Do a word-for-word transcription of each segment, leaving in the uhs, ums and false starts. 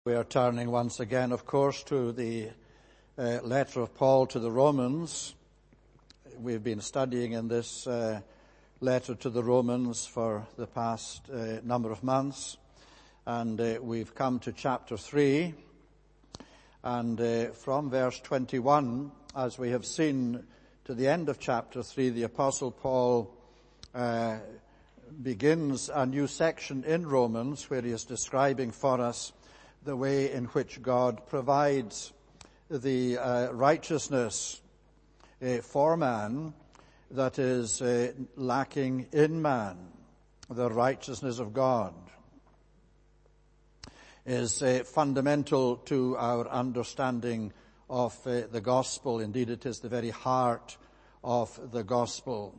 We are turning once again, of course, to the uh, letter of Paul to the Romans. We've been studying in this uh, letter to the Romans for the past uh, number of months, and uh, we've come to chapter three. And uh, from verse twenty-one, as we have seen to the end of chapter three, the Apostle Paul uh, begins a new section in Romans where he is describing for us the way in which God provides the uh, righteousness uh, for man that is uh, lacking in man. The righteousness of God is uh, fundamental to our understanding of uh, the gospel. Indeed, it is the very heart of the gospel.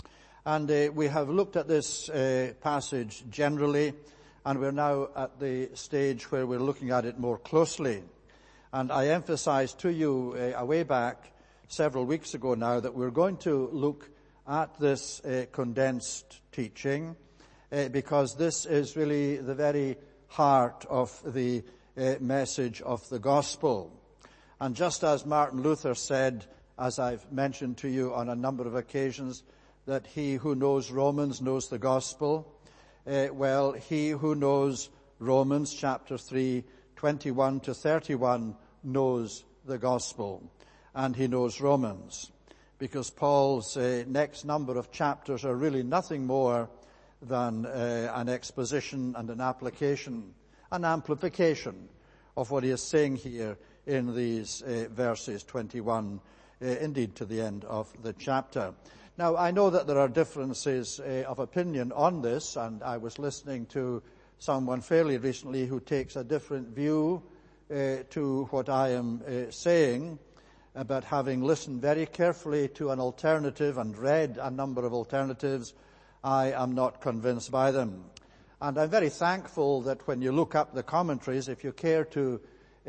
And uh, we have looked at this uh, passage generally, and we're now at the stage where we're looking at it more closely. And I emphasized to you uh, a way back several weeks ago now that we're going to look at this uh, condensed teaching uh, because this is really the very heart of the uh, message of the gospel. And just as Martin Luther said, as I've mentioned to you on a number of occasions, that he who knows Romans knows the gospel, Uh, well, he who knows Romans chapter three, twenty-one to thirty-one knows the gospel, and he knows Romans, because Paul's uh, next number of chapters are really nothing more than uh, an exposition and an application, an amplification of what he is saying here in these uh, verses twenty-one, uh, indeed to the end of the chapter. Now, I know that there are differences uh, of opinion on this, and I was listening to someone fairly recently who takes a different view uh, to what I am uh, saying, uh, but having listened very carefully to an alternative and read a number of alternatives, I am not convinced by them. And I'm very thankful that when you look up the commentaries, if you care to uh,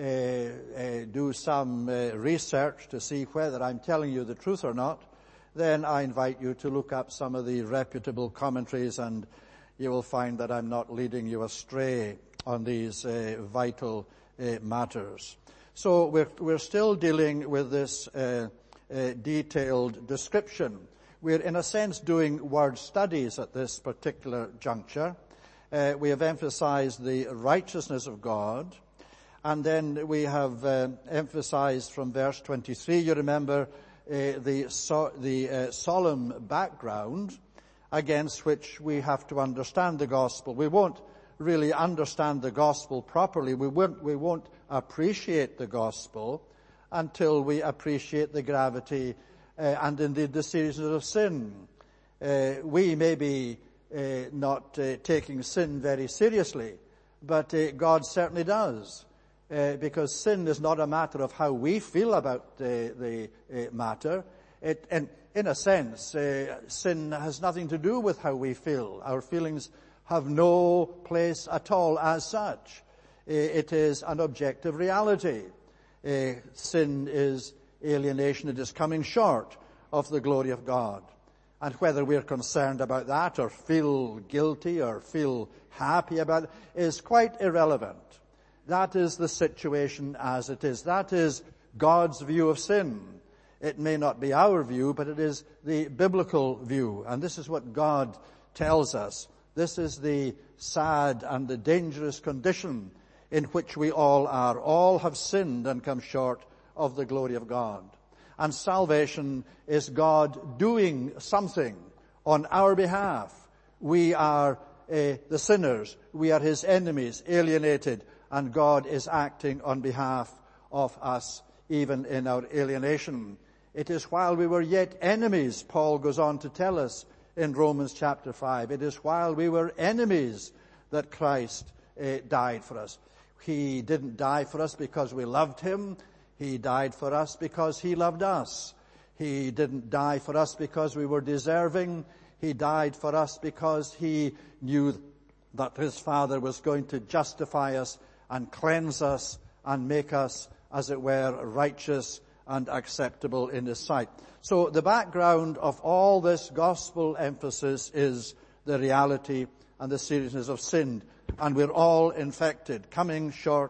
uh, do some uh, research to see whether I'm telling you the truth or not, then I invite you to look up some of the reputable commentaries, and you will find that I'm not leading you astray on these uh, vital uh, matters. So we're, we're still dealing with this uh, uh, detailed description. We're in a sense doing word studies at this particular juncture. Uh, we have emphasized the righteousness of God, and then we have uh, emphasized from verse twenty-three, you remember, Uh, the so, the uh, solemn background against which we have to understand the gospel. We won't really understand the gospel properly. We won't, we won't appreciate the gospel until we appreciate the gravity uh, and indeed the seriousness of sin. Uh, we may be uh, not uh, taking sin very seriously, but uh, God certainly does. Uh, because sin is not a matter of how we feel about uh, the uh, matter. It, and in a sense, uh, sin has nothing to do with how we feel. Our feelings have no place at all as such. Uh, it is an objective reality. Uh, sin is alienation. It is coming short of the glory of God. And whether we're concerned about that or feel guilty or feel happy about it is quite irrelevant. That is the situation as it is. That is God's view of sin. It may not be our view, but it is the biblical view. And this is what God tells us. This is the sad and the dangerous condition in which we all are. All have sinned and come short of the glory of God. And salvation is God doing something on our behalf. We are uh, the sinners. We are his enemies, alienated. And God is acting on behalf of us, even in our alienation. It is while we were yet enemies, Paul goes on to tell us in Romans chapter five. It is while we were enemies that Christ uh, died for us. He didn't die for us because we loved him. He died for us because he loved us. He didn't die for us because we were deserving. He died for us because he knew that his Father was going to justify us and cleanse us and make us, as it were, righteous and acceptable in his sight. So the background of all this gospel emphasis is the reality and the seriousness of sin. And we're all infected, coming short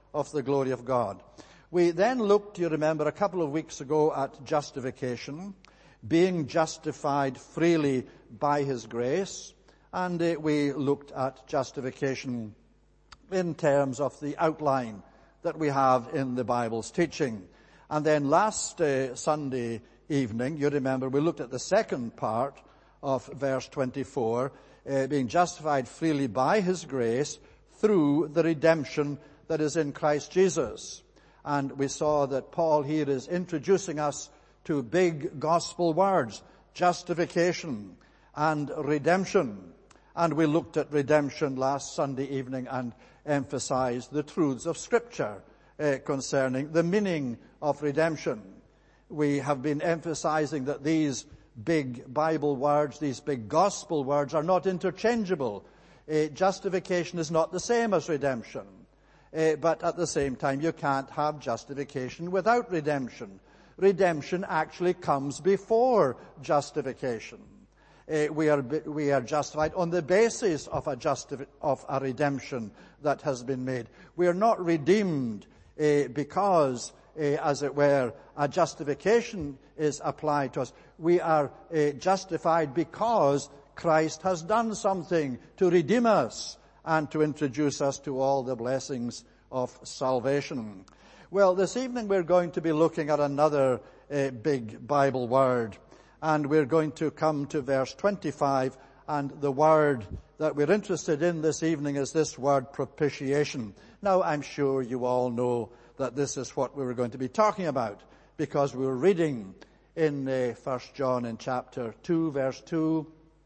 of the glory of God. We then looked, you remember, a couple of weeks ago at justification, being justified freely by his grace, and uh, we looked at justification in terms of the outline that we have in the Bible's teaching. And then last uh, Sunday evening, you remember, we looked at the second part of verse twenty-four, uh, being justified freely by his grace through the redemption that is in Christ Jesus. And we saw that Paul here is introducing us to big gospel words, justification and redemption. And we looked at redemption last Sunday evening and emphasized the truths of Scripture uh, concerning the meaning of redemption. We have been emphasizing that these big Bible words, these big gospel words, are not interchangeable. Uh, justification is not the same as redemption. Uh, but at the same time, you can't have justification without redemption. Redemption actually comes before justification. Uh, we are we are justified on the basis of a justi- of a redemption that has been made. We are not redeemed uh, because, uh, as it were, a justification is applied to us. We are uh, justified because Christ has done something to redeem us and to introduce us to all the blessings of salvation. Well, this evening we're going to be looking at another uh, big Bible word, and we're going to come to verse twenty-five, and the word that we're interested in this evening is this word propitiation. Now, I'm sure you all know that this is what we were going to be talking about, because we were reading in uh, First John in chapter two, verse two,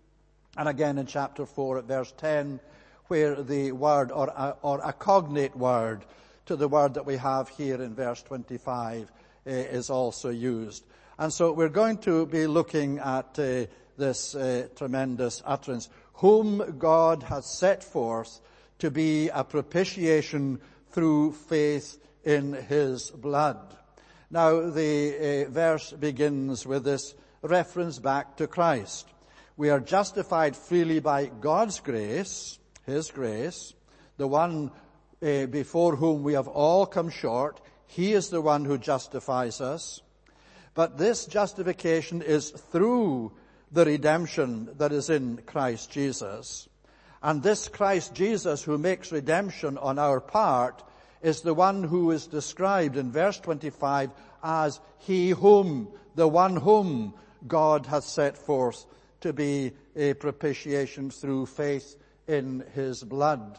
and again in chapter four at verse ten, where the word, or a, or a cognate word to the word that we have here in verse twenty-five uh, is also used. And so we're going to be looking at uh, this uh, tremendous utterance, whom God has set forth to be a propitiation through faith in his blood. Now the uh, verse begins with this reference back to Christ. We are justified freely by God's grace, his grace, the one uh, before whom we have all come short. He is the one who justifies us. But this justification is through the redemption that is in Christ Jesus. And this Christ Jesus who makes redemption on our part is the one who is described in verse twenty-five as he whom, the one whom God hath set forth to be a propitiation through faith in his blood.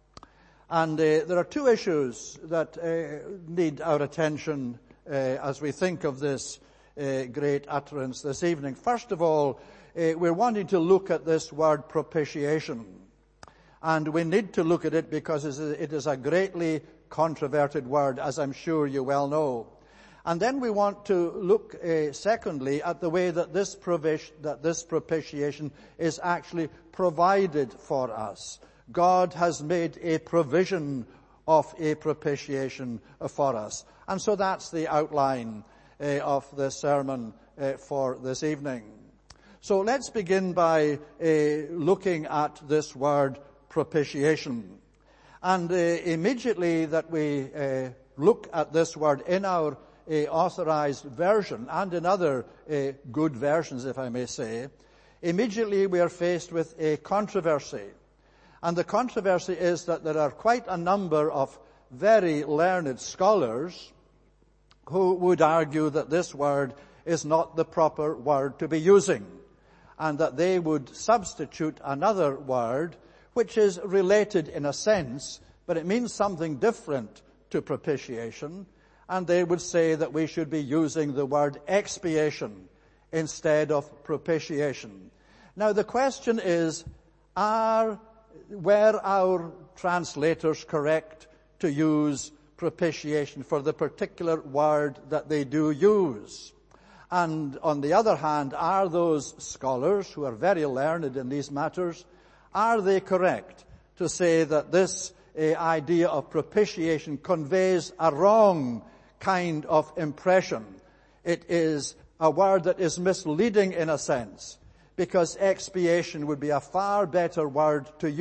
And uh, there are two issues that uh, need our attention uh, as we think of this uh, great utterance this evening. First of all, uh, we're wanting to look at this word propitiation. And we need to look at it because it is a greatly controverted word, as I'm sure you well know. And then we want to look, uh, secondly, at the way that this provision, that this propitiation is actually provided for us. God has made a provision of a propitiation for us. And so that's the outline uh, of the sermon uh, for this evening. So let's begin by uh, looking at this word propitiation. And uh, immediately that we uh, look at this word in our uh, authorized version and in other uh, good versions, if I may say, immediately we are faced with a controversy. And the controversy is that there are quite a number of very learned scholars who would argue that this word is not the proper word to be using, and that they would substitute another word which is related in a sense, but it means something different to propitiation, and they would say that we should be using the word expiation instead of propitiation. Now the question is, are were our translators correct to use propitiation for the particular word that they do use? And on the other hand, are those scholars who are very learned in these matters, are they correct to say that this uh, idea of propitiation conveys a wrong kind of impression? It is a word that is misleading in a sense, because expiation would be a far better word to use.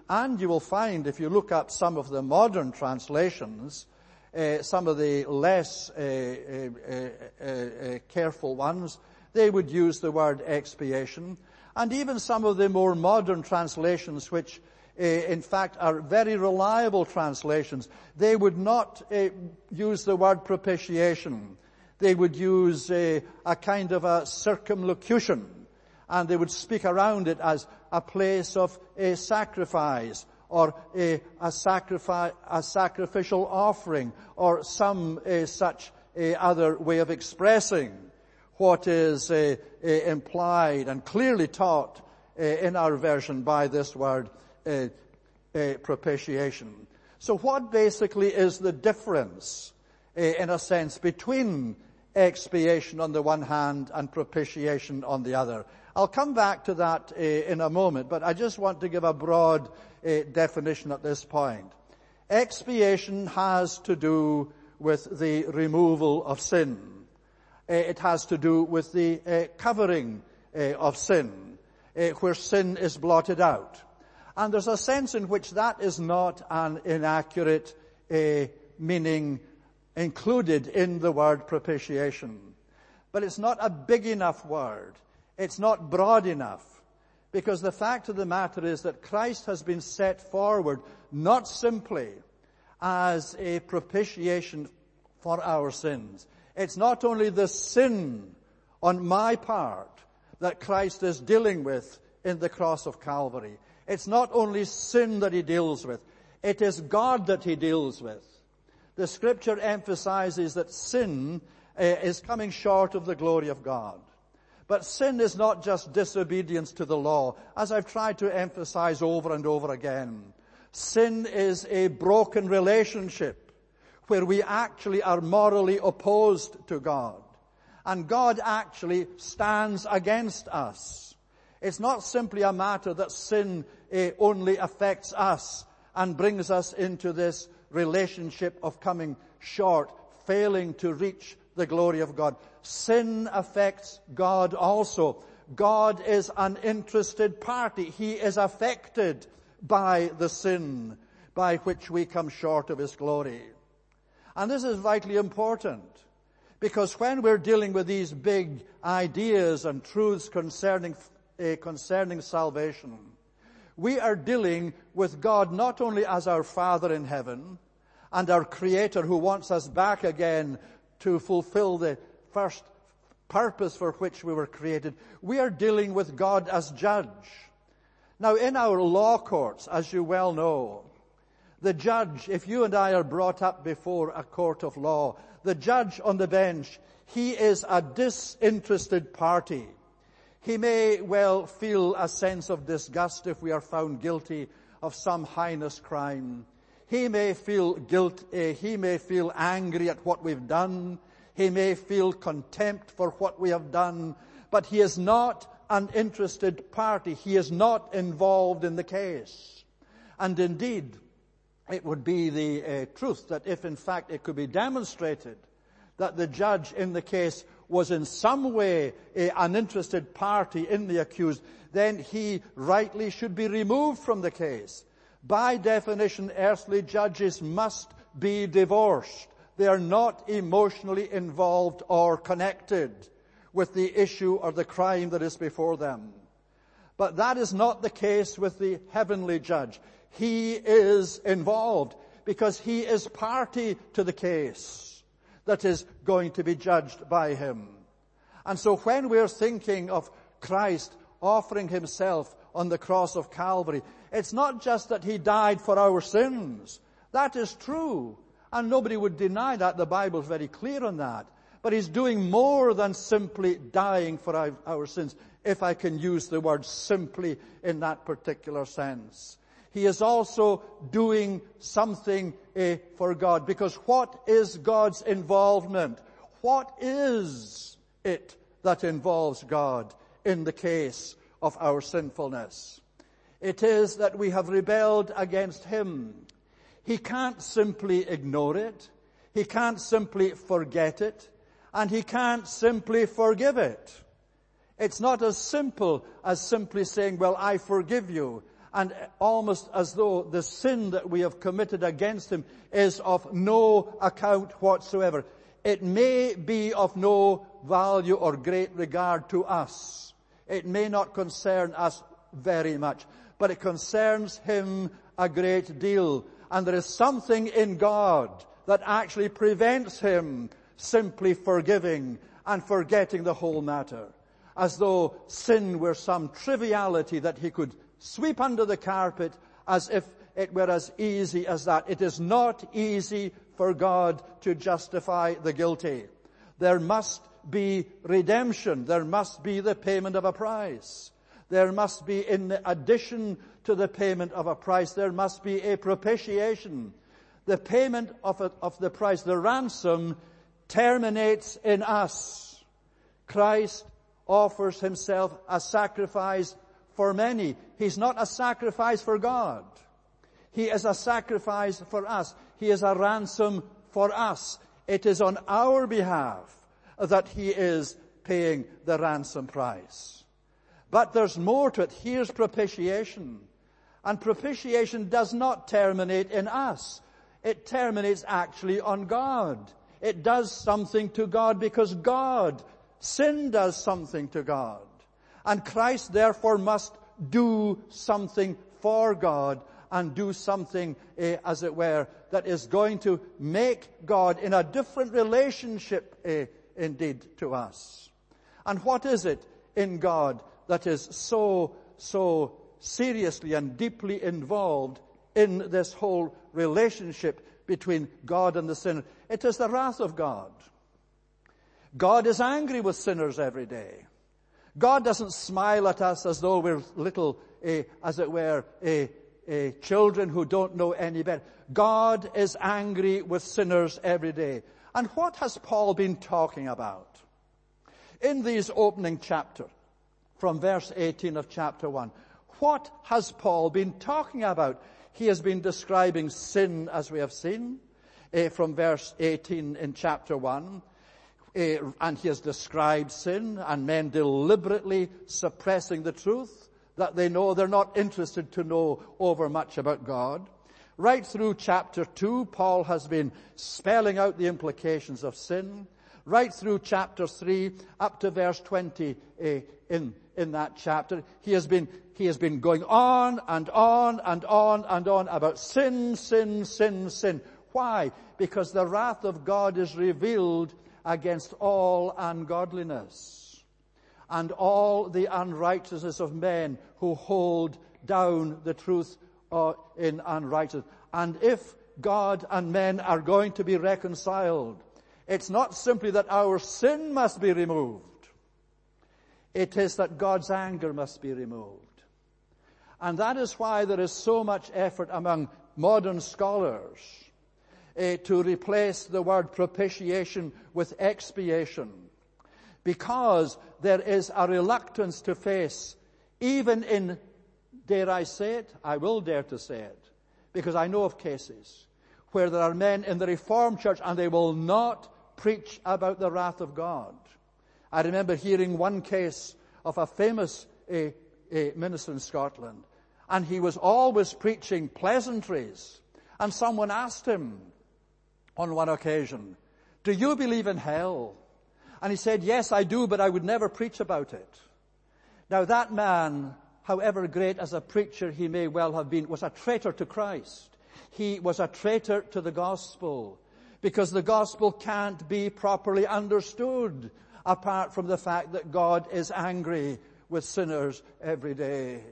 And you will find, if you look up some of the modern translations, uh, some of the less uh, uh, uh, uh, careful ones, they would use the word expiation. And even some of the more modern translations, which uh, in fact are very reliable translations, they would not uh, use the word propitiation. They would use uh, a kind of a circumlocution, and they would speak around it as a place of a sacrifice, or a, a, sacrifice, a sacrificial offering, or some uh, such uh, other way of expressing what is uh, uh, implied and clearly taught uh, in our version by this word uh, uh, propitiation. So what basically is the difference, uh, in a sense, between expiation on the one hand and propitiation on the other? I'll come back to that uh, in a moment, but I just want to give a broad uh, definition at this point. Expiation has to do with the removal of sin. Uh, it has to do with the uh, covering uh, of sin, uh, where sin is blotted out. And there's a sense in which that is not an inaccurate uh, meaning included in the word propitiation. But it's not a big enough word. It's not broad enough. Because the fact of the matter is that Christ has been set forward not simply as a propitiation for our sins. It's not only the sin on my part that Christ is dealing with in the cross of Calvary. It's not only sin that he deals with. It is God that he deals with. The scripture emphasizes that sin uh, is coming short of the glory of God. But sin is not just disobedience to the law, as I've tried to emphasize over and over again. Sin is a broken relationship where we actually are morally opposed to God. And God actually stands against us. It's not simply a matter that sin uh, only affects us and brings us into this relationship of coming short, failing to reach the glory of God. Sin affects God also. God is an interested party. He is affected by the sin by which we come short of his glory. And this is vitally important, because when we're dealing with these big ideas and truths concerning uh, concerning salvation, we are dealing with God not only as our Father in heaven and our Creator who wants us back again to fulfill the first purpose for which we were created. We are dealing with God as judge. Now, in our law courts, as you well know, the judge, if you and I are brought up before a court of law, the judge on the bench, he is a disinterested party. He may well feel a sense of disgust if we are found guilty of some heinous crime. He may feel guilt, uh, he may feel angry at what we've done. He may feel contempt for what we have done. But he is not an interested party. He is not involved in the case. And indeed, it would be the uh, truth that if in fact it could be demonstrated that the judge in the case was in some way uh, an interested party in the accused, then he rightly should be removed from the case. By definition, earthly judges must be divorced. They are not emotionally involved or connected with the issue or the crime that is before them. But that is not the case with the heavenly judge. He is involved because he is party to the case that is going to be judged by him. And so when we're thinking of Christ offering himself on the cross of Calvary, it's not just that he died for our sins. That is true. And nobody would deny that. The Bible is very clear on that. But he's doing more than simply dying for our, our sins, if I can use the word simply in that particular sense. He is also doing something uh, for God. Because what is God's involvement? What is it that involves God in the case of our sinfulness? It is that we have rebelled against him. He can't simply ignore it. He can't simply forget it. And he can't simply forgive it. It's not as simple as simply saying, well, I forgive you. and almost as though the sin that we have committed against him is of no account whatsoever. It may be of no value or great regard to us. It may not concern us very much, but it concerns him a great deal. And there is something in God that actually prevents him simply forgiving and forgetting the whole matter, as though sin were some triviality that he could sweep under the carpet as if it were as easy as that. It is not easy for God to justify the guilty. There must be redemption. There must be the payment of a price. There must be, in addition to the payment of a price, there must be a propitiation. The payment of, a, of the price, the ransom, terminates in us. Christ offers himself a sacrifice for many. He's not a sacrifice for God. He is a sacrifice for us. He is a ransom for us. It is on our behalf that he is paying the ransom price. But there's more to it. Here's propitiation. And propitiation does not terminate in us. It terminates actually on God. It does something to God because God, sin does something to God. And Christ therefore must do something for God and do something, eh, as it were, that is going to make God in a different relationship, eh, indeed, to us. And what is it in God that is so, so seriously and deeply involved in this whole relationship between God and the sinner? It is the wrath of God. God is angry with sinners every day. God doesn't smile at us as though we're little, eh, as it were, eh, eh, children who don't know any better. God is angry with sinners every day. And what has Paul been talking about? In these opening chapters, from verse eighteen of chapter one, what has Paul been talking about? He has been describing sin, as we have seen, eh, from verse eighteen in chapter one. Uh, and he has described sin and men deliberately suppressing the truth that they know. They're not interested to know over much about God. Right through chapter two, Paul has been spelling out the implications of sin. Right through chapter three, up to verse twenty uh, in, in that chapter, he has been, he has been going on and on and on and on about sin, sin, sin, sin. Why? Because the wrath of God is revealed against all ungodliness and all the unrighteousness of men who hold down the truth uh, in unrighteousness. And if God and men are going to be reconciled, it's not simply that our sin must be removed. It is that God's anger must be removed. And that is why there is so much effort among modern scholars Uh, to replace the word propitiation with expiation, because there is a reluctance to face, even in, dare I say it, I will dare to say it, because I know of cases where there are men in the Reformed Church and they will not preach about the wrath of God. I remember hearing one case of a famous uh, uh, minister in Scotland, and he was always preaching pleasantries, and someone asked him on one occasion, "Do you believe in hell?" And he said, "Yes, I do, but I would never preach about it." Now that man, however great as a preacher he may well have been, was a traitor to Christ. He was a traitor to the gospel, because the gospel can't be properly understood apart from the fact that God is angry with sinners every day.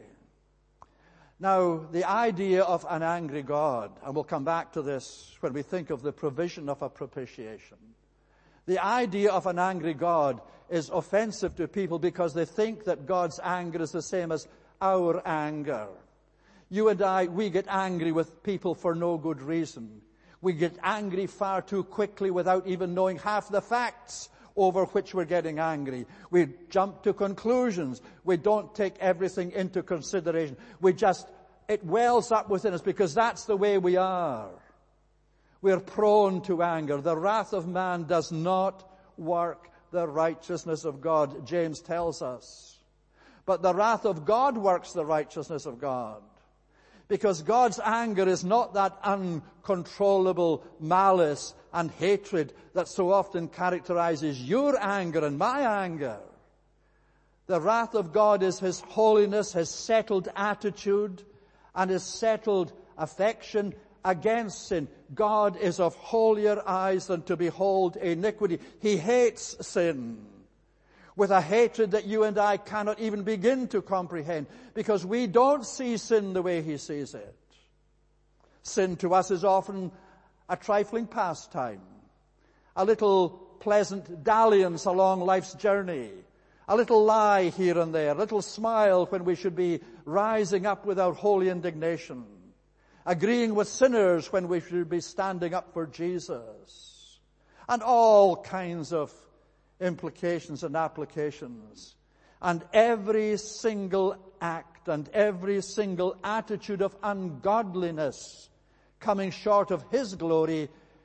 Now, the idea of an angry God, and we'll come back to this when we think of the provision of a propitiation. The idea of an angry God is offensive to people because they think that God's anger is the same as our anger. You and I, we get angry with people for no good reason. We get angry far too quickly without even knowing half the facts over which we're getting angry. We jump to conclusions. We don't take everything into consideration. We just, it wells up within us because that's the way we are. We're prone to anger. The wrath of man does not work the righteousness of God, James tells us. But the wrath of God works the righteousness of God. Because God's anger is not that uncontrollable malice and hatred that so often characterizes your anger and my anger. The wrath of God is His holiness, His settled attitude, and His settled affection against sin. God is of holier eyes than to behold iniquity. He hates sin with a hatred that you and I cannot even begin to comprehend, because we don't see sin the way He sees it. Sin to us is often a trifling pastime, a little pleasant dalliance along life's journey, a little lie here and there, a little smile when we should be rising up with our holy indignation, agreeing with sinners when we should be standing up for Jesus, and all kinds of implications and applications. And every single act and every single attitude of ungodliness coming short of His glory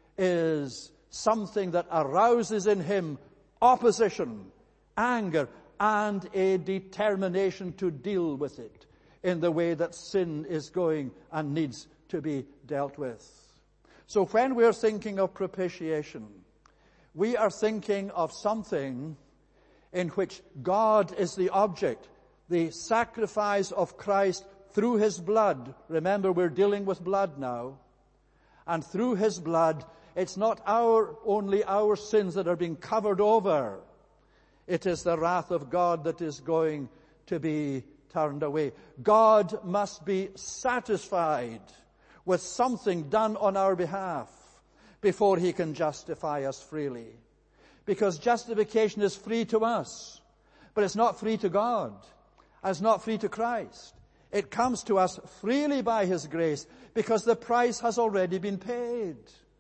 is something that arouses in Him opposition, anger, and a determination to deal with it in the way that sin is going and needs to be dealt with. So when we're thinking of propitiation, we are thinking of something in which God is the object, the sacrifice of Christ through His blood. Remember, we're dealing with blood now. And through His blood, it's not our, only our sins that are being covered over. It is the wrath of God that is going to be turned away. God must be satisfied with something done on our behalf before He can justify us freely. Because justification is free to us, but it's not free to God, and it's not free to Christ. It comes to us freely by His grace, because the price has already been paid.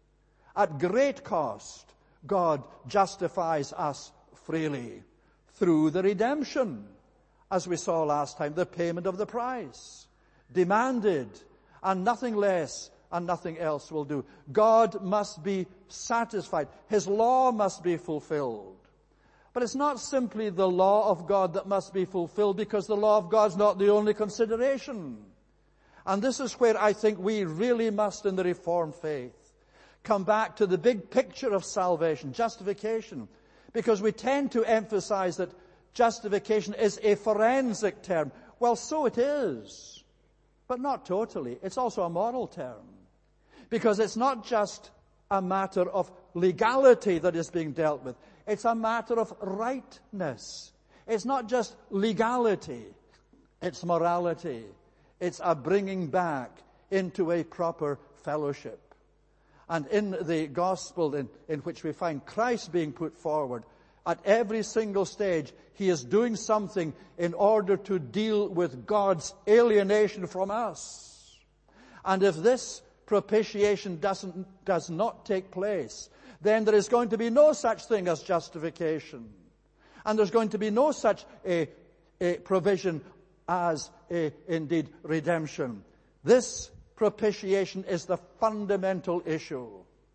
At great cost, God justifies us freely through the redemption, as we saw last time, the payment of the price, demanded, and nothing less and nothing else will do. God must be satisfied. His law must be fulfilled. But it's not simply the law of God that must be fulfilled, because the law of God's not the only consideration. And this is where I think we really must, in the Reformed faith, come back to the big picture of salvation, justification, because we tend to emphasize that justification is a forensic term. Well, so it is, but not totally. It's also a moral term, because it's not just a matter of legality that is being dealt with. It's a matter of rightness. It's not just legality. It's morality. It's a bringing back into a proper fellowship. And in the gospel in, in which we find Christ being put forward, at every single stage, He is doing something in order to deal with God's alienation from us. And if this propitiation doesn't, does not take place, then there is going to be no such thing as justification. And there's going to be no such a, a provision as a, indeed, redemption. This propitiation is the fundamental issue.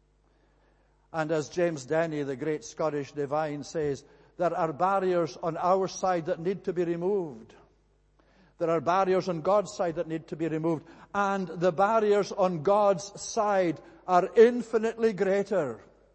And as James Denny, the great Scottish divine, says, there are barriers on our side that need to be removed. There are barriers on God's side that need to be removed. And the barriers on God's side are infinitely greater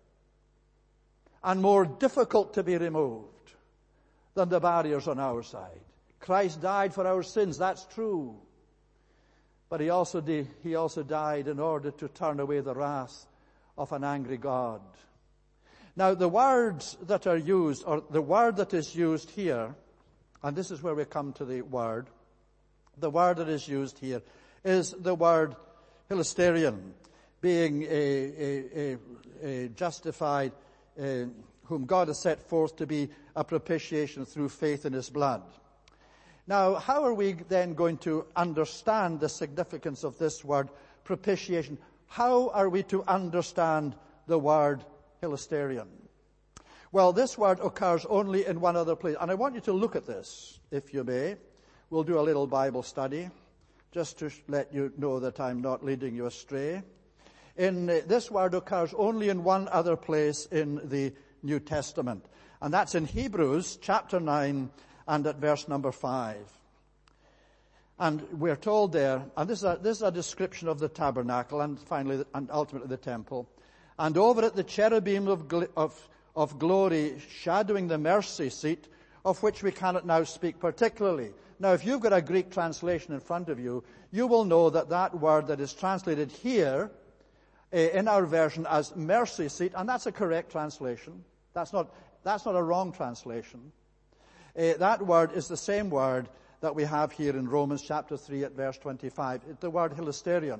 and more difficult to be removed than the barriers on our side. Christ died for our sins, that's true. But he also, did, he also died in order to turn away the wrath of an angry God. Now, the words that are used, or the word that is used here, and this is where we come to the word, the word that is used here is the word hilasterion, being a, a, a, a justified, uh, whom God has set forth to be a propitiation through faith in His blood. Now, how are we then going to understand the significance of this word, propitiation? How are we to understand the word hilasterion? Well, this word occurs only in one other place. And I want you to look at this, if you may. We'll do a little Bible study, just to let you know that I'm not leading you astray. In uh, this word occurs only in one other place in the New Testament. And that's in Hebrews chapter nine and at verse number five. And we're told there, and this is a, this is a description of the tabernacle and finally and ultimately the temple. And over it the cherubim of, gl- of, of glory shadowing the mercy seat, of which we cannot now speak particularly. Now, if you've got a Greek translation in front of you, you will know that that word that is translated here uh, in our version as mercy seat, and that's a correct translation. That's not, that's not a wrong translation. Uh, that word is the same word that we have here in Romans chapter three at verse twenty-five. It's the word hilasterion.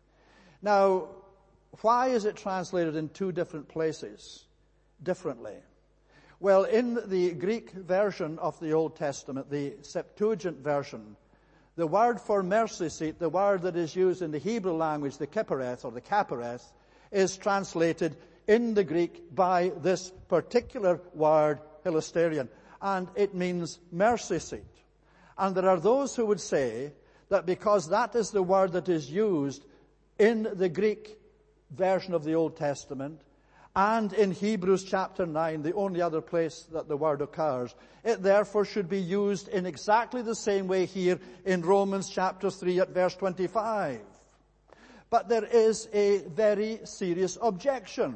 Now, why is it translated in two different places differently? Well, in the Greek version of the Old Testament, the Septuagint version, the word for mercy seat, the word that is used in the Hebrew language, the kippureth or the kapareth, is translated in the Greek by this particular word, hilasterion, and it means mercy seat. And there are those who would say that because that is the word that is used in the Greek version of the Old Testament, and in Hebrews chapter nine, the only other place that the word occurs, it therefore should be used in exactly the same way here in Romans chapter three at verse twenty-five. But there is a very serious objection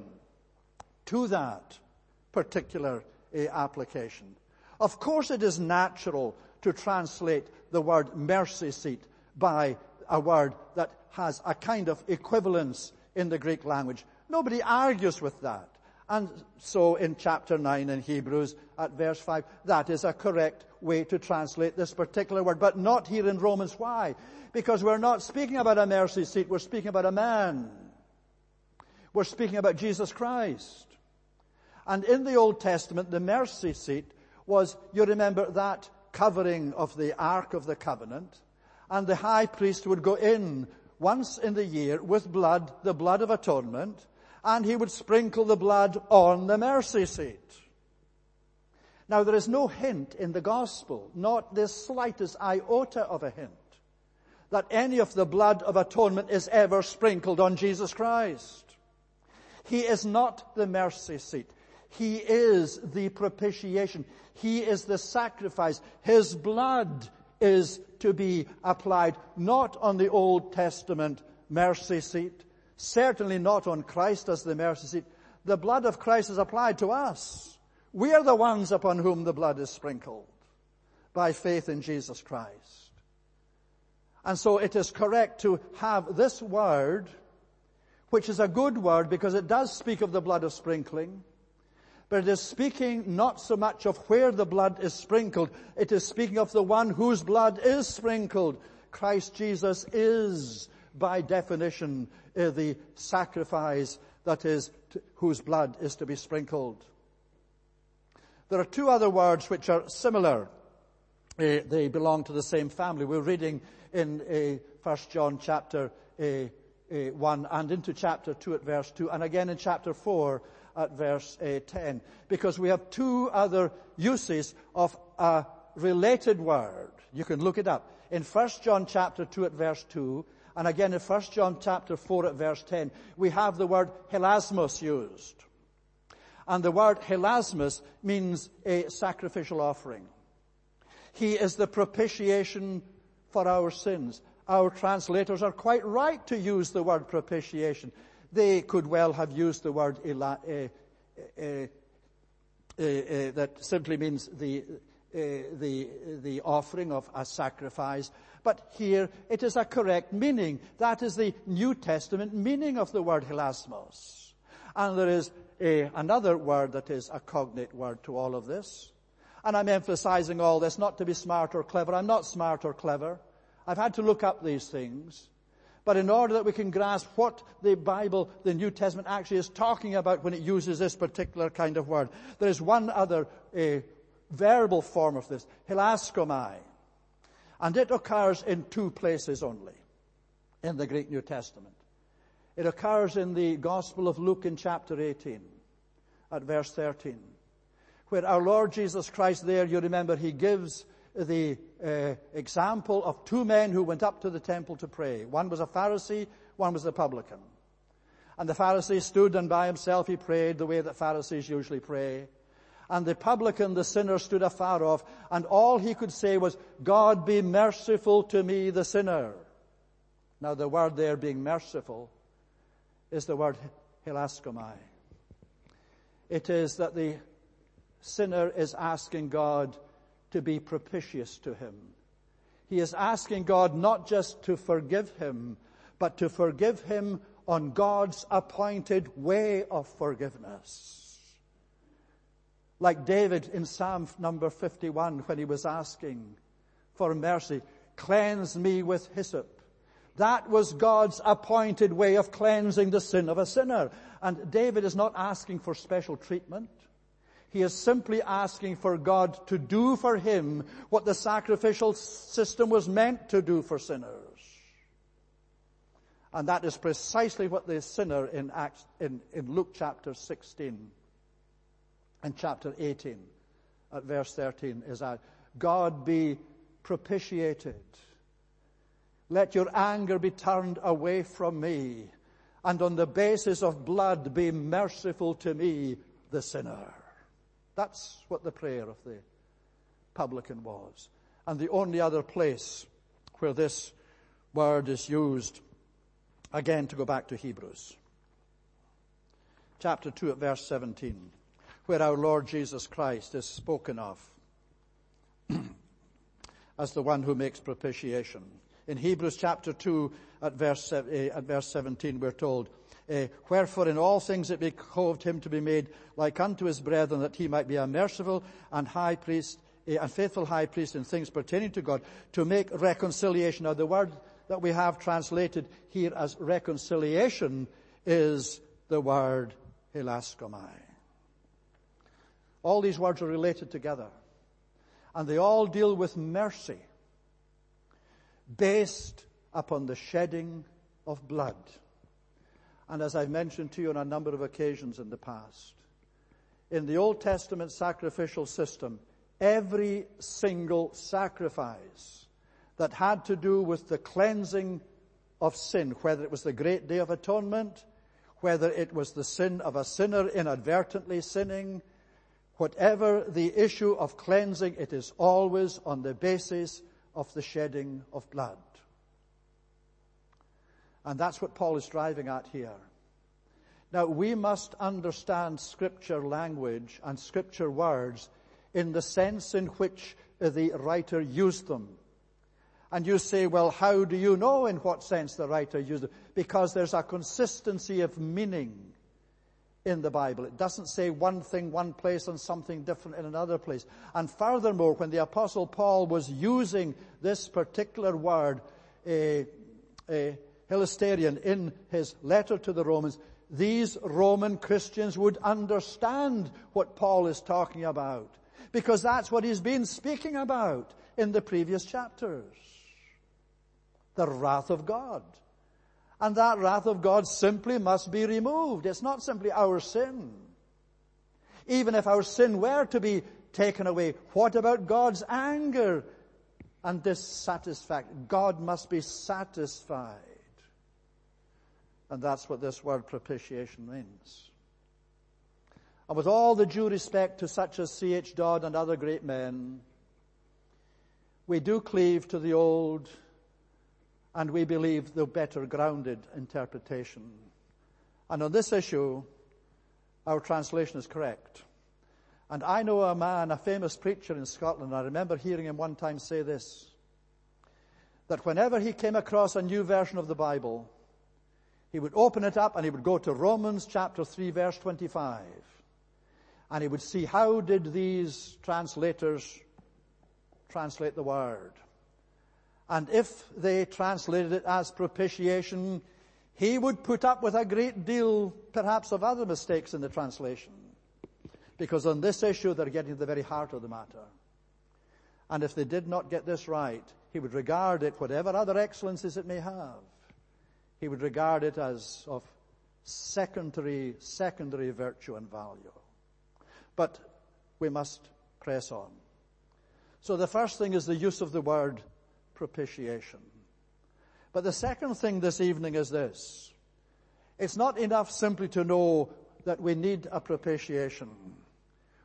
to that particular uh, application. Of course it is natural to translate the word mercy seat by a word that has a kind of equivalence in the Greek language. Nobody argues with that. And so in chapter nine in Hebrews at verse five, that is a correct way to translate this particular word, but not here in Romans. Why? Because we're not speaking about a mercy seat, we're speaking about a man. We're speaking about Jesus Christ. And in the Old Testament, the mercy seat was, you remember, that covering of the Ark of the Covenant, and the high priest would go in once in the year with blood, the blood of atonement, and he would sprinkle the blood on the mercy seat. Now there is no hint in the gospel, not the slightest iota of a hint, that any of the blood of atonement is ever sprinkled on Jesus Christ. He is not the mercy seat. He is the propitiation. He is the sacrifice. His blood is to be applied not on the Old Testament mercy seat, certainly not on Christ as the mercy seat. The blood of Christ is applied to us. We are the ones upon whom the blood is sprinkled by faith in Jesus Christ. And so it is correct to have this word, which is a good word because it does speak of the blood of sprinkling, but it is speaking not so much of where the blood is sprinkled. It is speaking of the one whose blood is sprinkled. Christ Jesus is, by definition, uh, the sacrifice that is, to, whose blood is to be sprinkled. There are two other words which are similar. Uh, they belong to the same family. We're reading in uh, First John chapter uh, uh, one and into chapter two at verse two, and again in chapter four at verse uh, ten, because we have two other uses of a related word. You can look it up. In First John chapter two at verse two, and again in First John chapter four at verse ten, we have the word hilasmos used. And the word hilasmos means a sacrificial offering. He is the propitiation for our sins. Our translators are quite right to use the word propitiation. They could well have used the word uh, uh, uh, uh, uh, that simply means the, uh, the, the offering of a sacrifice. But here it is a correct meaning. That is the New Testament meaning of the word hilasmos. And there is a, another word that is a cognate word to all of this. And I'm emphasizing all this not to be smart or clever. I'm not smart or clever. I've had to look up these things. But in order that we can grasp what the Bible, the New Testament, actually is talking about when it uses this particular kind of word, there is one other uh, verbal form of this, hilaskomai. And it occurs in two places only in the Greek New Testament. It occurs in the Gospel of Luke in chapter eighteen, at verse thirteen, where our Lord Jesus Christ there, you remember, he gives the uh, example of two men who went up to the temple to pray. One was a Pharisee, one was a publican. And the Pharisee stood and by himself he prayed the way that Pharisees usually pray. And the publican, the sinner, stood afar off, and all he could say was, God be merciful to me, the sinner. Now the word there, being merciful, is the word hilaskomai. It is that the sinner is asking God to be propitious to him. He is asking God not just to forgive him, but to forgive him on God's appointed way of forgiveness. Like David in Psalm number fifty-one, when he was asking for mercy, cleanse me with hyssop. That was God's appointed way of cleansing the sin of a sinner. And David is not asking for special treatment. He is simply asking for God to do for him what the sacrificial system was meant to do for sinners. And that is precisely what the sinner in Acts, in, in Luke chapter sixteen and chapter eighteen at verse thirteen is at. God be propitiated. Let your anger be turned away from me, and on the basis of blood be merciful to me, the sinner. That's what the prayer of the publican was. And the only other place where this word is used, again to go back to Hebrews, chapter two at verse seventeen, where our Lord Jesus Christ is spoken of as the one who makes propitiation. In Hebrews chapter two at verse, uh, at verse seventeen we're told, uh, wherefore in all things it behoved him to be made like unto his brethren, that he might be a merciful and high priest, uh, and faithful high priest in things pertaining to God, to make reconciliation. Now the word that we have translated here as reconciliation is the word hilaskomai. All these words are related together, and they all deal with mercy based upon the shedding of blood. And as I've mentioned to you on a number of occasions in the past, in the Old Testament sacrificial system, every single sacrifice that had to do with the cleansing of sin, whether it was the Great Day of Atonement, whether it was the sin of a sinner inadvertently sinning, whatever the issue of cleansing, it is always on the basis of the shedding of blood. And that's what Paul is driving at here. Now, we must understand Scripture language and Scripture words in the sense in which the writer used them. And you say, well, how do you know in what sense the writer used them? Because there's a consistency of meaning in the Bible. It doesn't say one thing one place and something different in another place. And furthermore, when the Apostle Paul was using this particular word, a, a hilasterion, in his letter to the Romans, these Roman Christians would understand what Paul is talking about, because that's what he's been speaking about in the previous chapters. The wrath of God. And that wrath of God simply must be removed. It's not simply our sin. Even if our sin were to be taken away, what about God's anger and dissatisfaction? God must be satisfied. And that's what this word propitiation means. And with all the due respect to such as C H Dodd and other great men, we do cleave to the old and we believe the better grounded interpretation. And on this issue, our translation is correct. And I know a man, a famous preacher in Scotland, I remember hearing him one time say this, that whenever he came across a new version of the Bible, he would open it up and he would go to Romans chapter three, verse twenty-five. And he would see how did these translators translate the word. And if they translated it as propitiation, he would put up with a great deal, perhaps, of other mistakes in the translation. Because on this issue, they're getting to the very heart of the matter. And if they did not get this right, he would regard it, whatever other excellencies it may have, he would regard it as of secondary, secondary virtue and value. But we must press on. So the first thing is the use of the word propitiation. But the second thing this evening is this. It's not enough simply to know that we need a propitiation.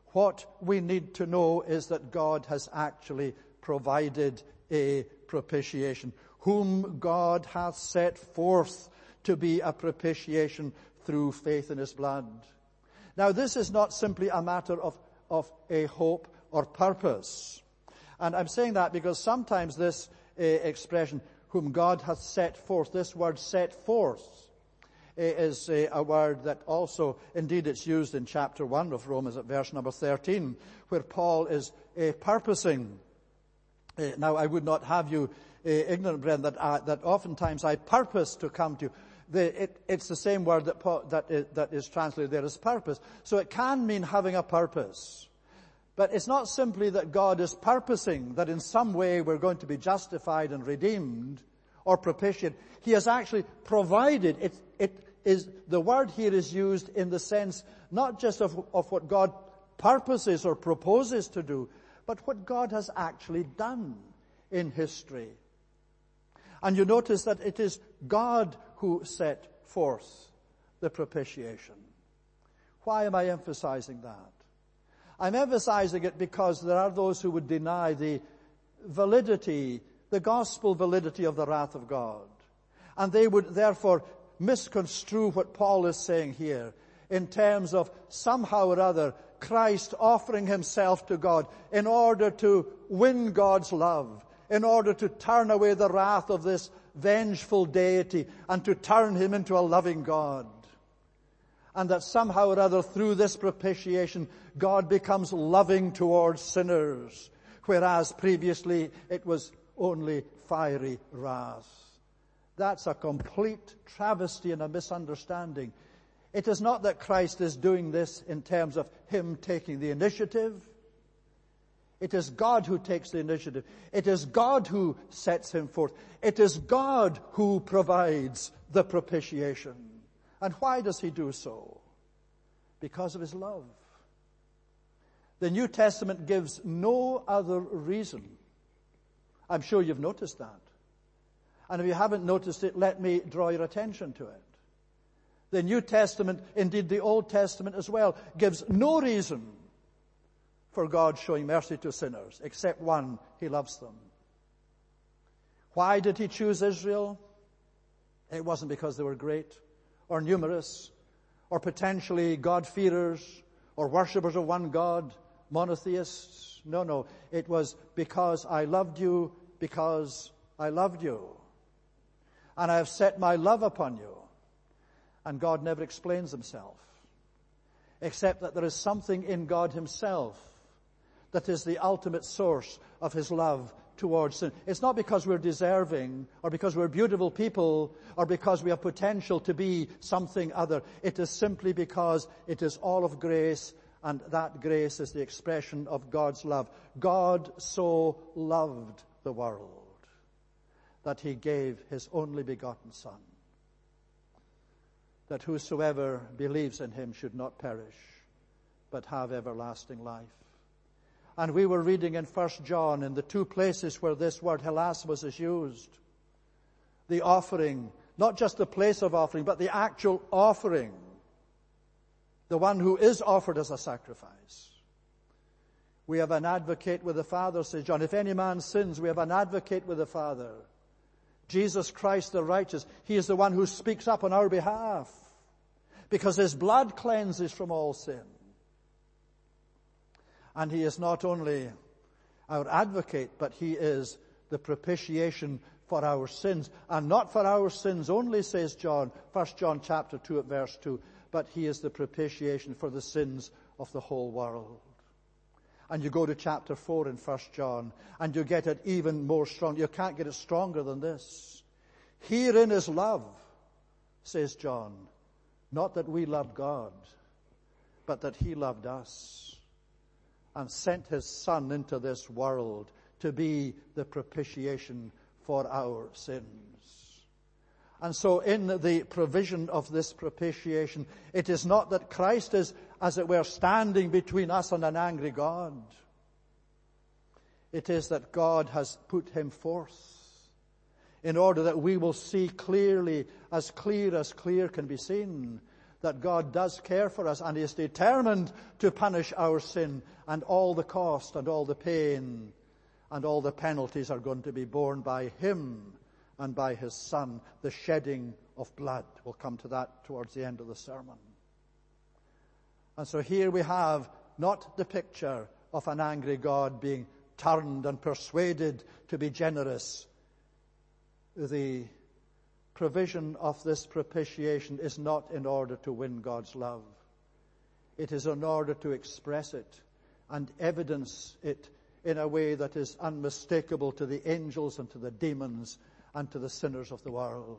What we need to know is that God has actually provided a propitiation, whom God hath set forth to be a propitiation through faith in his blood. Now, this is not simply a matter of, of a hope or purpose. And I'm saying that because sometimes this uh, expression, whom God hath set forth, this word set forth, uh, is uh, a word that also, indeed it's used in chapter one of Romans at verse number thirteen, where Paul is uh, purposing. Uh, now, I would not have you uh, ignorant, brethren, that, I, that oftentimes I purpose to come to you. The, it, it's the same word that, Paul, that, is, that is translated there as purpose. So it can mean having a purpose. But it's not simply that God is purposing that in some way we're going to be justified and redeemed or propitiated. He has actually provided. It, it is, the word here is used in the sense not just of, of what God purposes or proposes to do, but what God has actually done in history. And you notice that it is God who set forth the propitiation. Why am I emphasizing that? I'm emphasizing it because there are those who would deny the validity, the gospel validity of the wrath of God. And they would therefore misconstrue what Paul is saying here in terms of somehow or other Christ offering himself to God in order to win God's love, in order to turn away the wrath of this vengeful deity and to turn him into a loving God. And that somehow or other through this propitiation, God becomes loving towards sinners, whereas previously it was only fiery wrath. That's a complete travesty and a misunderstanding. It is not that Christ is doing this in terms of him taking the initiative. It is God who takes the initiative. It is God who sets him forth. It is God who provides the propitiation. And why does he do so? Because of his love. The New Testament gives no other reason. I'm sure you've noticed that. And if you haven't noticed it, let me draw your attention to it. The New Testament, indeed the Old Testament as well, gives no reason for God showing mercy to sinners, except one, he loves them. Why did he choose Israel? It wasn't because they were great, or numerous, or potentially God-fearers, or worshippers of one God, monotheists. No, no. It was because I loved you, because I loved you. And I have set my love upon you. And God never explains himself, except that there is something in God himself that is the ultimate source of his love towards sin. It's not because we're deserving, or because we're beautiful people, or because we have potential to be something other. It is simply because it is all of grace, and that grace is the expression of God's love. God so loved the world that he gave his only begotten Son, that whosoever believes in him should not perish, but have everlasting life. And we were reading in First John, in the two places where this word hilasmos is used, the offering, not just the place of offering, but the actual offering, the one who is offered as a sacrifice. We have an advocate with the Father, says John. If any man sins, we have an advocate with the Father. Jesus Christ the righteous. He is the one who speaks up on our behalf, because his blood cleanses from all sin. And he is not only our advocate, but he is the propitiation for our sins. And not for our sins only, says John, First John chapter two at verse two, but he is the propitiation for the sins of the whole world. And you go to chapter four in First John, and you get it even more strong. You can't get it stronger than this. Herein is love, says John, not that we loved God, but that he loved us and sent his Son into this world to be the propitiation for our sins. And so in the provision of this propitiation, it is not that Christ is, as it were, standing between us and an angry God. It is that God has put him forth in order that we will see clearly, as clear as clear can be seen, that God does care for us and He is determined to punish our sin, and all the cost and all the pain and all the penalties are going to be borne by Him and by His Son, the shedding of blood. We'll come to that towards the end of the sermon. And so here we have not the picture of an angry God being turned and persuaded to be generous. The provision of this propitiation is not in order to win God's love. It is in order to express it and evidence it in a way that is unmistakable to the angels and to the demons and to the sinners of the world.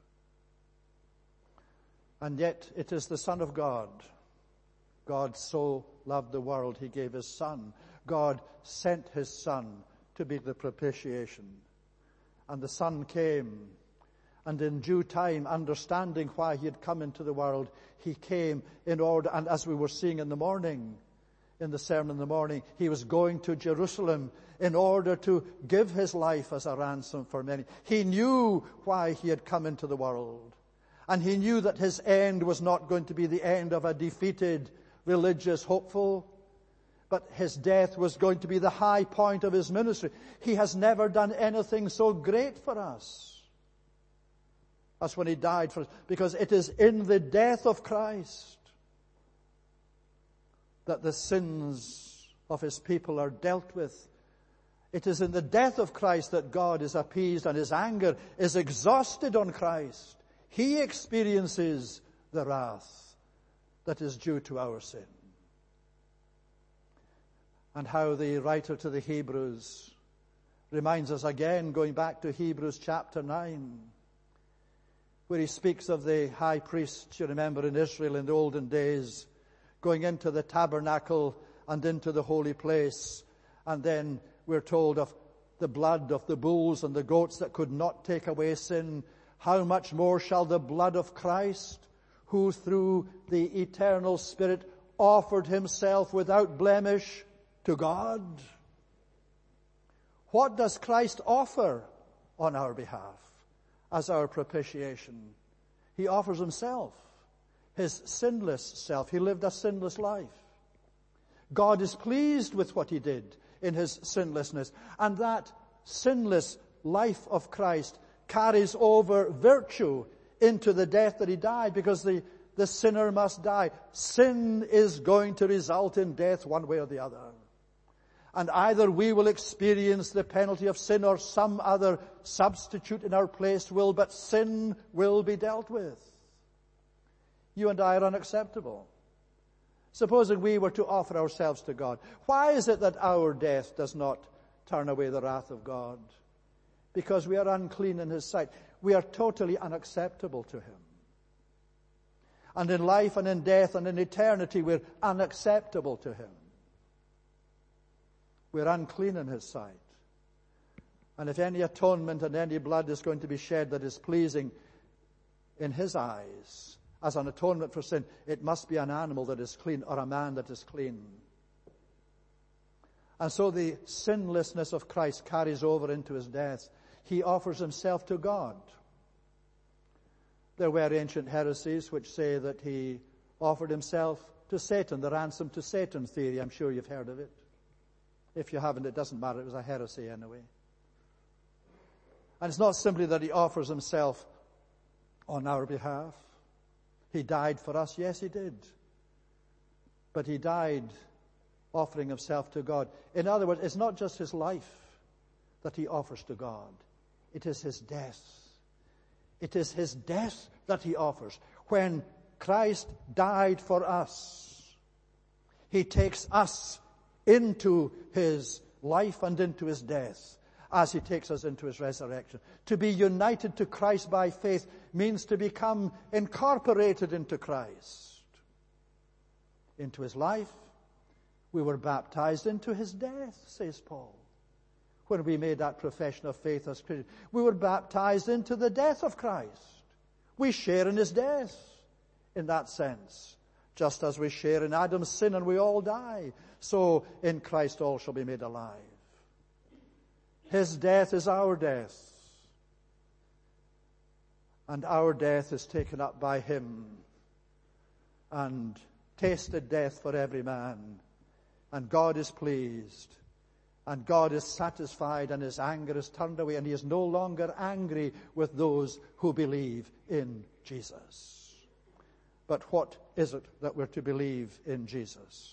And yet it is the Son of God. God so loved the world, He gave His Son. God sent His Son to be the propitiation. And the Son came, and in due time, understanding why He had come into the world, He came in order, and as we were seeing in the morning, in the sermon in the morning, He was going to Jerusalem in order to give His life as a ransom for many. He knew why He had come into the world. And He knew that His end was not going to be the end of a defeated religious hopeful, but His death was going to be the high point of His ministry. He has never done anything so great for us as when He died for us, because it is in the death of Christ that the sins of His people are dealt with. It is in the death of Christ that God is appeased and His anger is exhausted on Christ. He experiences the wrath that is due to our sin. And how the writer to the Hebrews reminds us again, going back to Hebrews chapter nine, where he speaks of the high priest, you remember, in Israel in the olden days, going into the tabernacle and into the holy place. And then we're told of the blood of the bulls and the goats that could not take away sin. How much more shall the blood of Christ, who through the eternal Spirit offered Himself without blemish to God? What does Christ offer on our behalf as our propitiation? He offers Himself, His sinless self. He lived a sinless life. God is pleased with what He did in His sinlessness. And that sinless life of Christ carries over virtue into the death that He died, because the, the sinner must die. Sin is going to result in death one way or the other. And either we will experience the penalty of sin or some other substitute in our place will, but sin will be dealt with. You and I are unacceptable. Supposing we were to offer ourselves to God, why is it that our death does not turn away the wrath of God? Because we are unclean in His sight. We are totally unacceptable to Him. And in life and in death and in eternity, we're unacceptable to Him. We're unclean in His sight. And if any atonement and any blood is going to be shed that is pleasing in His eyes as an atonement for sin, it must be an animal that is clean or a man that is clean. And so the sinlessness of Christ carries over into His death. He offers Himself to God. There were ancient heresies which say that He offered Himself to Satan, the ransom to Satan theory. I'm sure you've heard of it. If you haven't, it doesn't matter. It was a heresy anyway. And it's not simply that He offers Himself on our behalf. He died for us. Yes, He did. But He died offering Himself to God. In other words, it's not just His life that He offers to God. It is His death. It is His death that He offers. When Christ died for us, He takes us into His life and into His death as He takes us into His resurrection. To be united to Christ by faith means to become incorporated into Christ, into His life. We were baptized into His death, says Paul, when we made that profession of faith as Christians. We were baptized into the death of Christ. We share in His death in that sense. Just as we share in Adam's sin and we all die, so in Christ all shall be made alive. His death is our death. And our death is taken up by Him and tasted death for every man. And God is pleased. And God is satisfied, and his anger is turned away, and he is no longer angry with those who believe in Jesus. But what is it that we're to believe in Jesus?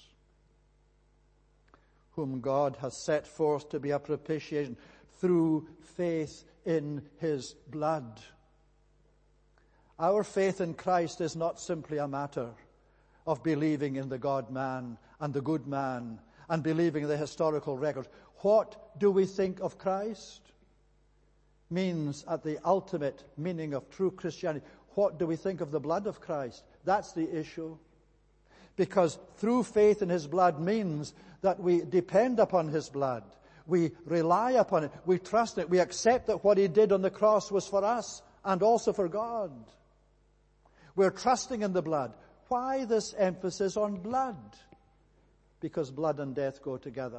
Whom God has set forth to be a propitiation through faith in his blood. Our faith in Christ is not simply a matter of believing in the God-man and the good man and believing in the historical records. What do we think of Christ? Means at the ultimate meaning of true Christianity. What do we think of the blood of Christ? That's the issue. Because through faith in his blood means that we depend upon his blood. We rely upon it. We trust it. We accept that what he did on the cross was for us and also for God. We're trusting in the blood. Why this emphasis on blood? Because blood and death go together.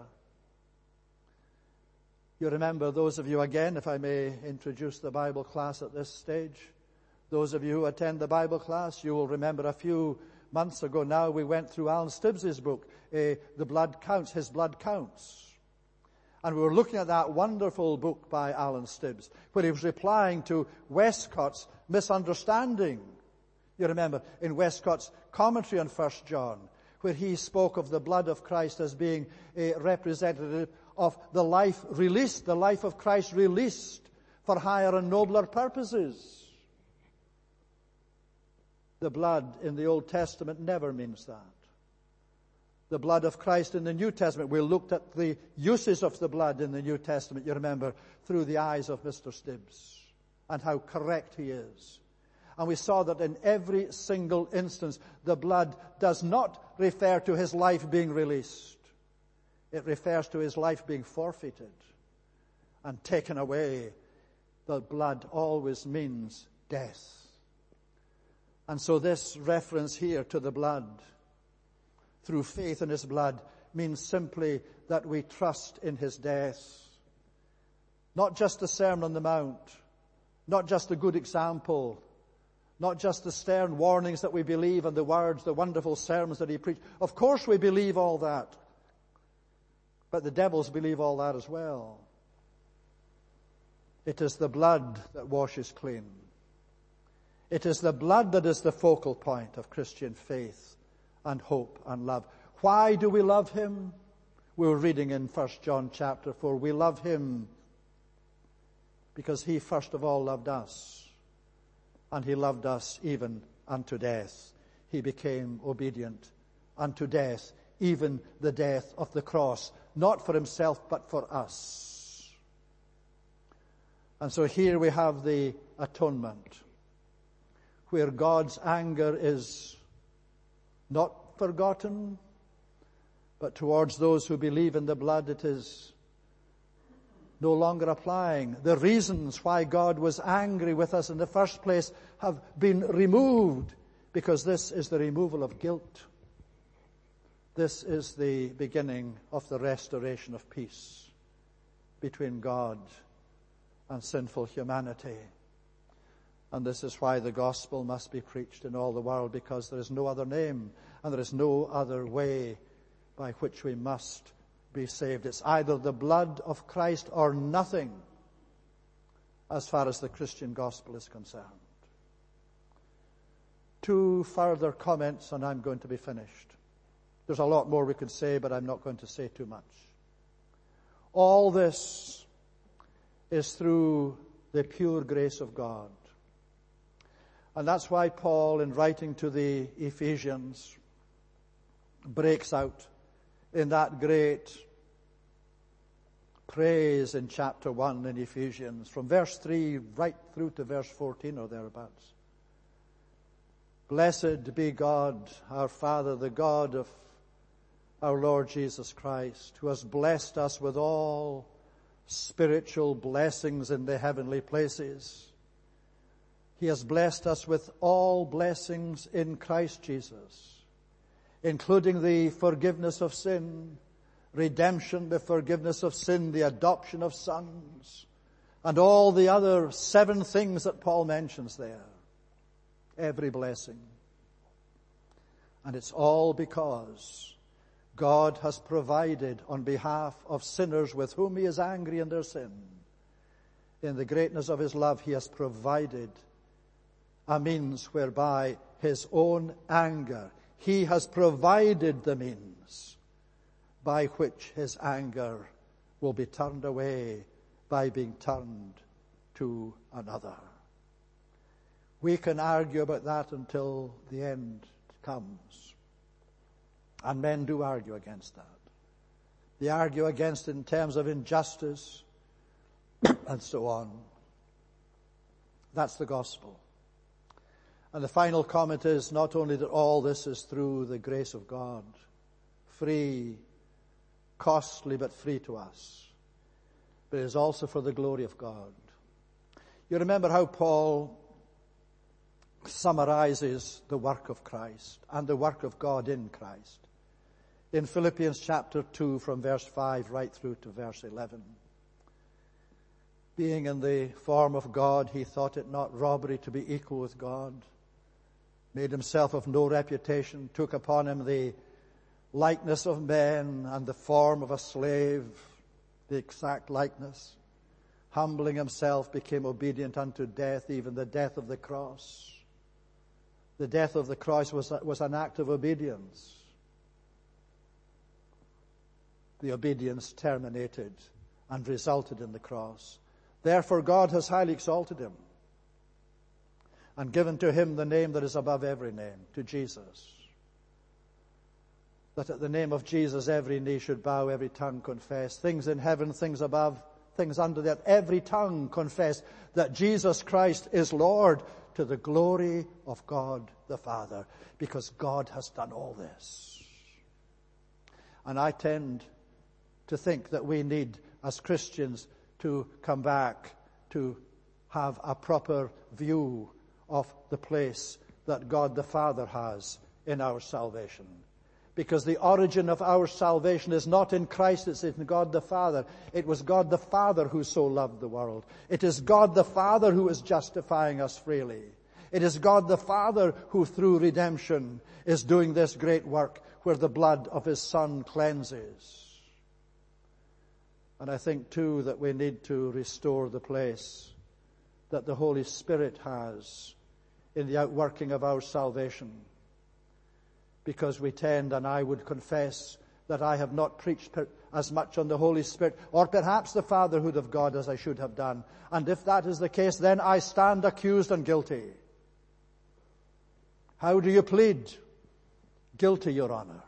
You remember, those of you, again, if I may introduce the Bible class at this stage, those of you who attend the Bible class, you will remember a few months ago now we went through Alan Stibbs' book, uh, The Blood Counts, His Blood Counts. And we were looking at that wonderful book by Alan Stibbs, where he was replying to Westcott's misunderstanding. You remember, in Westcott's commentary on First John, where he spoke of the blood of Christ as being a representative of the life released, the life of Christ released for higher and nobler purposes. The blood in the Old Testament never means that. The blood of Christ in the New Testament, we looked at the uses of the blood in the New Testament, you remember, through the eyes of Mister Stibbs, and how correct he is. And we saw that in every single instance, the blood does not refer to his life being released. It refers to his life being forfeited and taken away. The blood always means death. And so this reference here to the blood, through faith in his blood, means simply that we trust in his death. Not just the Sermon on the Mount, not just a good example, not just the stern warnings that we believe and the words, the wonderful sermons that he preached. Of course we believe all that. But the devils believe all that as well. It is the blood that washes clean. It is the blood that is the focal point of Christian faith and hope and love. Why do we love him? We were reading in First John chapter four. We love him because he first of all loved us. And he loved us even unto death. He became obedient unto death, even the death of the cross, not for himself but for us. And so here we have the atonement, where God's anger is not forgotten, but towards those who believe in the blood it is no longer applying. The reasons why God was angry with us in the first place have been removed, because this is the removal of guilt. This is the beginning of the restoration of peace between God and sinful humanity. And this is why the gospel must be preached in all the world, because there is no other name and there is no other way by which we must be saved. It's either the blood of Christ or nothing as far as the Christian gospel is concerned. Two further comments and I'm going to be finished. There's a lot more we could say, but I'm not going to say too much. All this is through the pure grace of God. And that's why Paul, in writing to the Ephesians, breaks out in that great praise in chapter one in Ephesians, from verse three right through to verse fourteen or thereabouts. Blessed be God, our Father, the God of our Lord Jesus Christ, who has blessed us with all spiritual blessings in the heavenly places. He has blessed us with all blessings in Christ Jesus, including the forgiveness of sin, redemption, the forgiveness of sin, the adoption of sons, and all the other seven things that Paul mentions there. Every blessing. And it's all because God has provided on behalf of sinners with whom he is angry in their sin. In the greatness of his love, he has provided a means whereby his own anger, he has provided the means by which his anger will be turned away by being turned to another. We can argue about that until the end comes. And men do argue against that. They argue against it in terms of injustice and so on. That's the gospel. And the final comment is not only that all this is through the grace of God, free, costly but free to us, but it is also for the glory of God. You remember how Paul summarizes the work of Christ and the work of God in Christ in Philippians chapter two from verse five right through to verse eleven. Being in the form of God, he thought it not robbery to be equal with God, made himself of no reputation, took upon him the likeness of men and the form of a slave, the exact likeness. Humbling himself, became obedient unto death, even the death of the cross. The death of the cross was, was an act of obedience. The obedience terminated and resulted in the cross. Therefore God has highly exalted him and given to him the name that is above every name, to Jesus. That at the name of Jesus every knee should bow, every tongue confess. Things in heaven, things above, things under the earth. Every tongue confess that Jesus Christ is Lord, to the glory of God the Father. Because God has done all this. And I tend to think that we need, as Christians, to come back to have a proper view of the place that God the Father has in our salvation. Because the origin of our salvation is not in Christ, it's in God the Father. It was God the Father who so loved the world. It is God the Father who is justifying us freely. It is God the Father who through redemption is doing this great work where the blood of his Son cleanses. And I think too that we need to restore the place that the Holy Spirit has in the outworking of our salvation. Because we tend, and I would confess that I have not preached as much on the Holy Spirit or perhaps the fatherhood of God as I should have done. And if that is the case, then I stand accused and guilty. How do you plead? Guilty, Your Honor.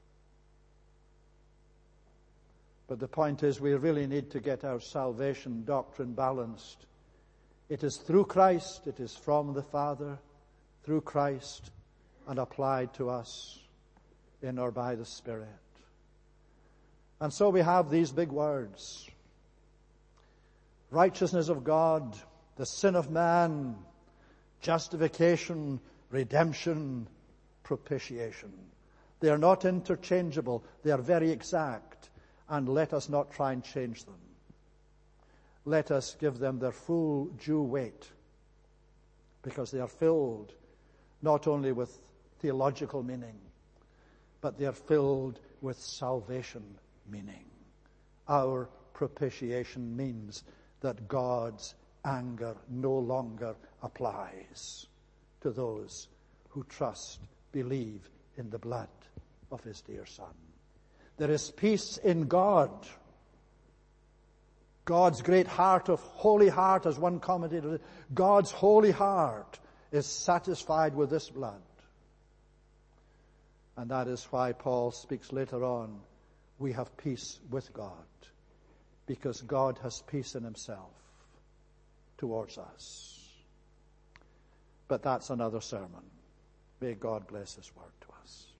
But the point is, we really need to get our salvation doctrine balanced. It is through Christ, it is from the Father, through Christ, and applied to us in or by the Spirit. And so we have these big words. Righteousness of God, the sin of man, justification, redemption, propitiation. They are not interchangeable. They are very exact. And let us not try and change them. Let us give them their full due weight, because they are filled not only with theological meaning, but they are filled with salvation meaning. Our propitiation means that God's anger no longer applies to those who trust, believe in the blood of his dear Son. There is peace in God. God's great heart of holy heart, as one commentator, God's holy heart is satisfied with this blood. And that is why Paul speaks later on, we have peace with God, because God has peace in himself towards us. But that's another sermon. May God bless his word to us.